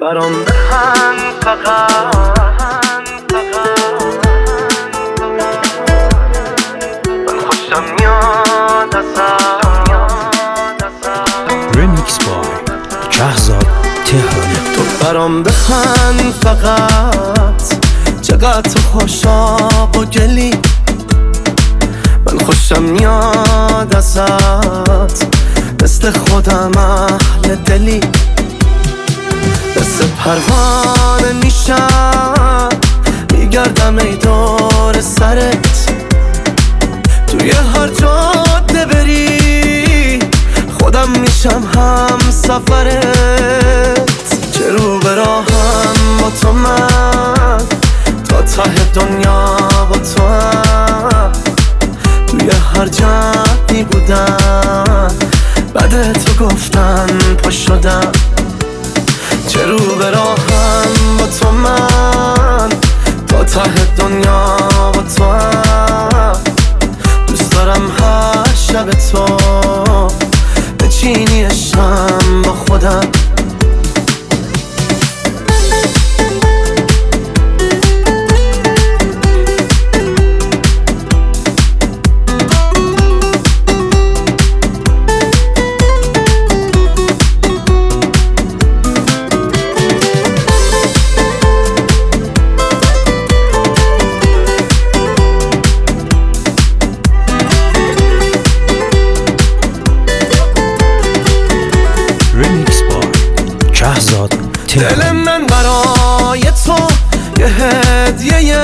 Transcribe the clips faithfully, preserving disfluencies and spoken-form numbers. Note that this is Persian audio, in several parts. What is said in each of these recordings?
برام بخند فقط. من خوشم میاد ازت. ریمیکس بای شهزاد تهرانی. تو برام بخند فقط، چقدر تو خوشاب و گلی. من خوشم میاد ازت، مثل خودم اهل دلی. مثل پروانه میشم میگردم ای دور سرت. توی هر جاده بری خودم میشم هم سفرت. چه رو به راهم با تو من، تا ته دنیا با تو هم. توی هر جمعی بودم بعد تو گفتن پا شدم. چه رو به راهم با تو من، تا ته دنیا با تو هم. دوست دارم هر شب تو بچینی شم با خودم. دل من برای تو یه هدیه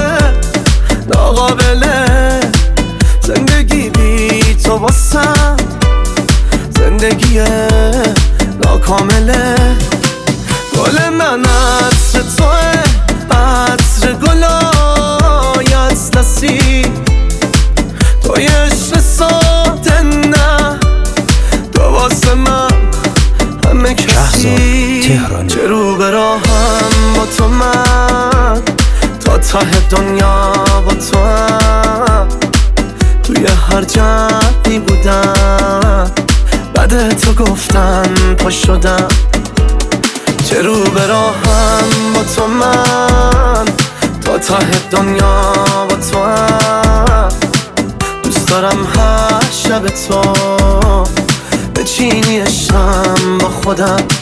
ناقابله. زندگی بی تو واسم زندگی ناکامله. گل من عطر توه، عطر گلای اطلسی. توی عشق ساده نه، تو واسه من همه کسی. چه رو به راهم با تو من، تا ته دنیا با تو هم. توی هر جمعی بودم بعد تو گفتن پا شدم. چه رو به راهم با تو من، تا ته دنیا با تو هم. دوست دارم هر شب تو بچینی شم با خودم.